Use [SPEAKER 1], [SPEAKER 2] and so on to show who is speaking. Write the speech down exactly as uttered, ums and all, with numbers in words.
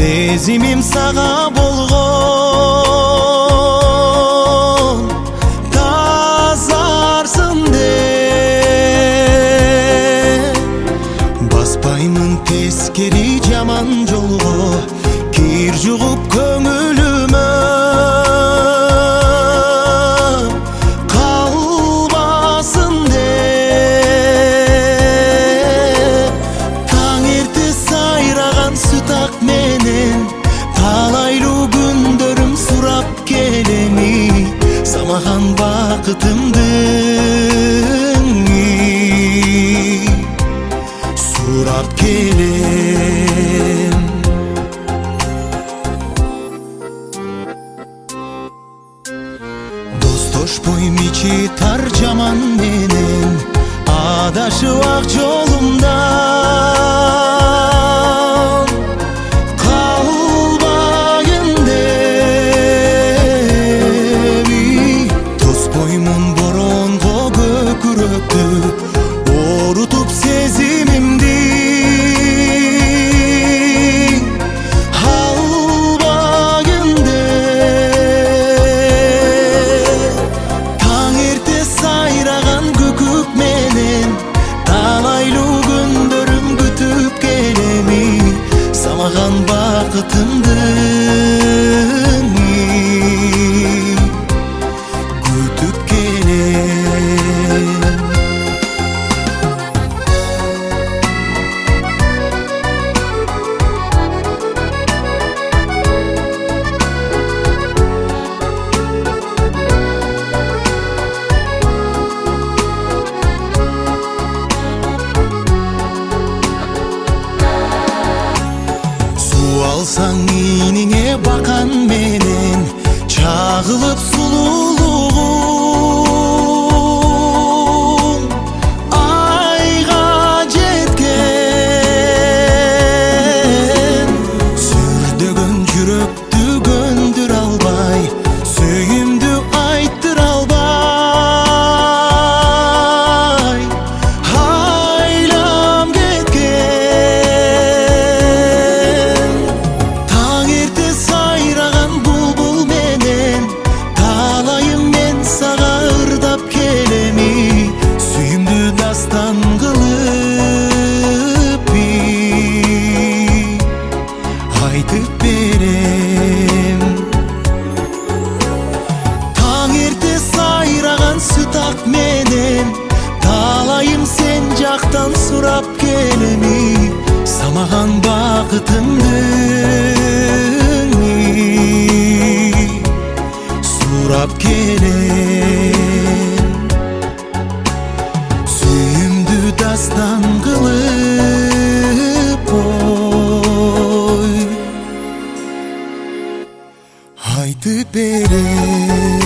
[SPEAKER 1] сезимим сага болгон тазарсын деп баспаймын тескери жаман жолго кир жугуп көңүлүмө калбасын деп таң эрте сайраган сүт ак менен талайлуу күндөрүм сурап келеми самаган бакытымды сурап келем. Достошпойм ичи тар жаман менен адашып ак жолумдан калбайын деби тоспоймун боронго көкүрөктү орутуп сезимимди самаган бакытымды күтүп келем. Алсаң ийниңе бакан менен чагылып сулуулугуң айга жеткен сүрдөгөн жүрөктү көндүрө албай сүйүмдү айттыра албай айлам кеткен дастан кылып айтып берем. Таң эрте сайраган сүт ак менен талайым сен жактан сурап келеми самаган бакытымды сурап келем. Дастан кылып ой айтып берем.